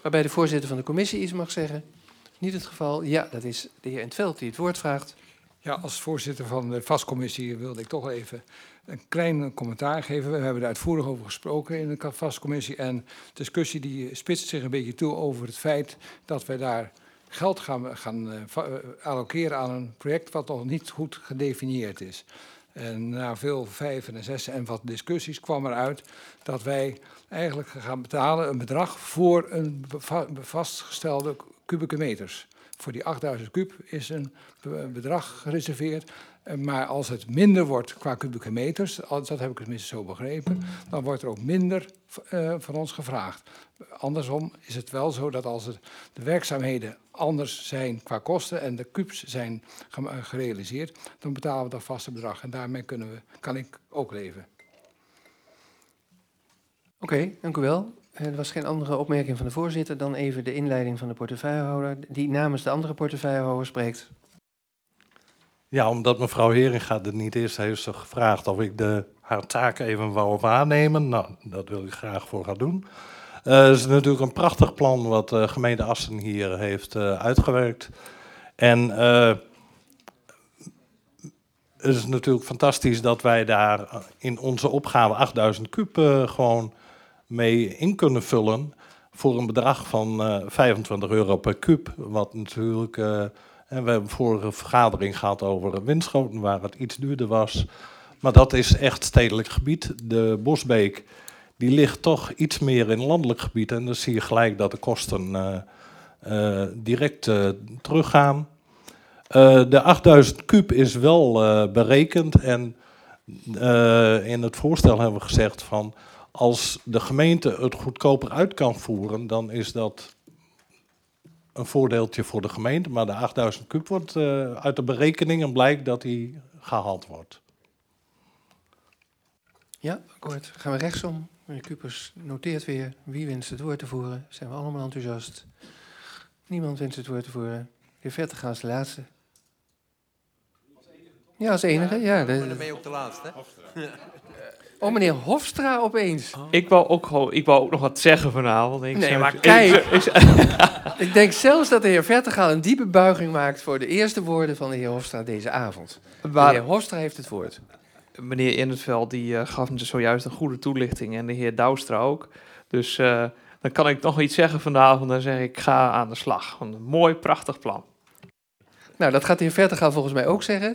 waarbij de voorzitter van de commissie iets mag zeggen. Niet het geval. Ja, dat is de heer In 't Veld die het woord vraagt. Ja, als voorzitter van de vastcommissie wilde ik toch even een klein commentaar geven. We hebben er uitvoerig over gesproken in de vastcommissie. En de discussie die spitst zich een beetje toe over het feit dat wij daar geld gaan allokeren aan een project wat nog niet goed gedefinieerd is. En na veel vijven en zessen en wat discussies kwam eruit dat wij eigenlijk gaan betalen een bedrag voor een vastgestelde kubieke meters. Voor die 8000 kuub is een bedrag gereserveerd. Maar als het minder wordt qua kubieke meters, dat heb ik tenminste zo begrepen, dan wordt er ook minder van ons gevraagd. Andersom is het wel zo dat als de werkzaamheden anders zijn qua kosten en de kubus zijn gerealiseerd, dan betalen we dat vaste bedrag. En daarmee kan ik ook leven. Oké, dank u wel. Er was geen andere opmerking van de voorzitter dan even de inleiding van de portefeuillehouder, die namens de andere portefeuillehouder spreekt. Ja, omdat mevrouw Heringa er niet is, heeft ze gevraagd of ik haar taak even wou waarnemen. Nou, dat wil ik graag voor gaan doen. Het is natuurlijk een prachtig plan wat de gemeente Assen hier heeft uitgewerkt. En het is natuurlijk fantastisch dat wij daar in onze opgave 8000 kuub gewoon mee in kunnen vullen voor een bedrag van 25 euro per kuub. Wat natuurlijk, en we hebben vorige vergadering gehad over Winschoten, waar het iets duurder was. Maar dat is echt stedelijk gebied. De Bosbeek die ligt toch iets meer in landelijk gebied. En dan zie je gelijk dat de kosten direct teruggaan. De 8000 kuub is wel berekend. En in het voorstel hebben we gezegd van, als de gemeente het goedkoper uit kan voeren, dan is dat een voordeeltje voor de gemeente. Maar de 8000 kuub wordt uit de berekeningen blijkt dat die gehaald wordt. Ja, akkoord. Gaan we rechtsom. Meneer Kupers noteert weer wie wenst het woord te voeren. Zijn we allemaal enthousiast? Niemand wenst het woord te voeren. De heer Vetterga is de laatste. Ja, als enige. Ja, Maar dan ben je ook de laatste, hè? Oh, meneer Hofstra opeens. Ik wou ook nog wat zeggen vanavond. Nee, maar kijk. Ik denk zelfs dat de heer Vetterga een diepe buiging maakt voor de eerste woorden van de heer Hofstra deze avond. De heer Hofstra heeft het woord. Meneer In 't Veld die gaf me zojuist een goede toelichting en de heer Douwstra ook. Dus dan kan ik nog iets zeggen vanavond. Dan zeg ik, ga aan de slag. Een mooi, prachtig plan. Nou, dat gaat de heer Vetterga volgens mij ook zeggen.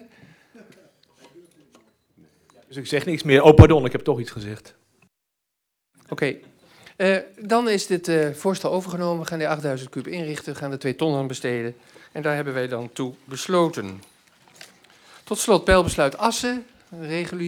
Dus ik zeg niks meer. Oh, pardon, ik heb toch iets gezegd. Oké. Dan is dit voorstel overgenomen. We gaan de 8000 kuub inrichten. We gaan de 2 ton aan besteden. En daar hebben wij dan toe besloten. Tot slot, peilbesluit Assen. Regulier.